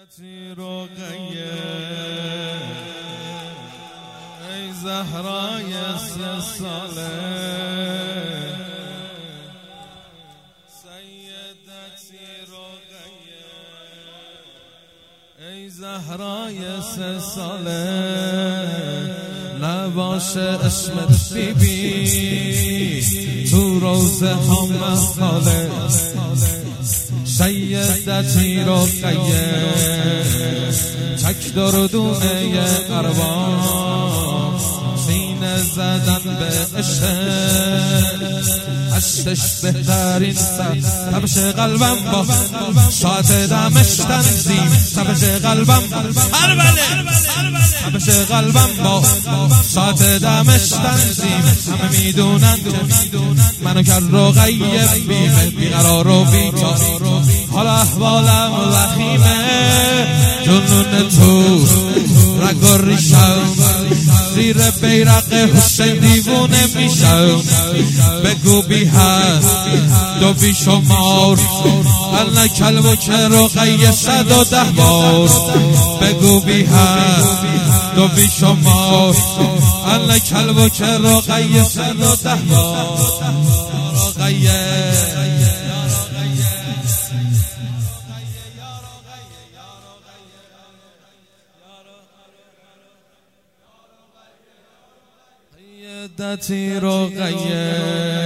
رقیه ای زهرای 3 ساله سیدتی رقیه ای زهرای 3 ساله نباشه اسمت بیبی تو روزه ها مخاله سیدتی رقیه تک دردونه ارباب سینه زدن به عشق هستش بهترین تبش قلبم با ساعت دمش تنظیم تبش قلبم تبش قلبم با ساعت دمش تنظیم همه میدونن منو کرد رقیه بیقرار و بی‌قرار حالا احوالم وخیمه جنون تو رگ و ریشم زیر بیرق حسین دیوونه میشم بگو بی هست دو بی شمار الان کلب که رقیه 110 بار بگو بی هست دو بی شمار الان کلب که رقیه 110 بار رقیه سیدتی رقیه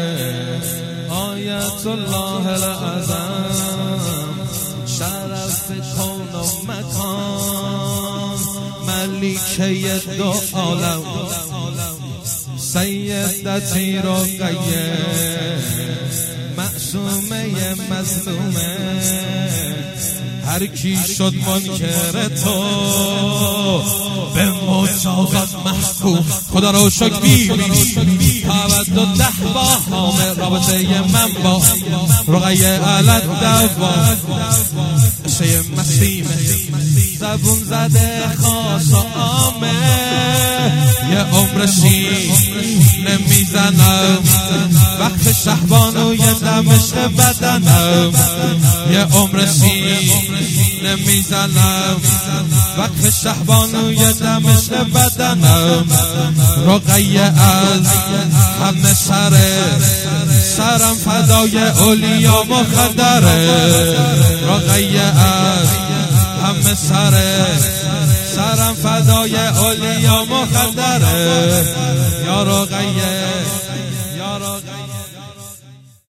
آیت الله الاعظم شرف کون و مکان ملیکه 2 عالم سیدتی رقیه معصومه مظلومه هر کی شد منکر تو به مجازات محکوم خدا رو شکر بیبی تولد 10 با حامل رابطه من با رقیه علت دوا شیء مسیمه زبون زده خاص و عامه یه عمر نمیزنم وقت شهبانوی دمشق بدنم یه عمر نمیزنم وقت شهبانوی دمشق بدنم رقیه از همه سرم فدای اولیا مخدره رقیه از همه سرم فدای اولیا مخدره یا رقیه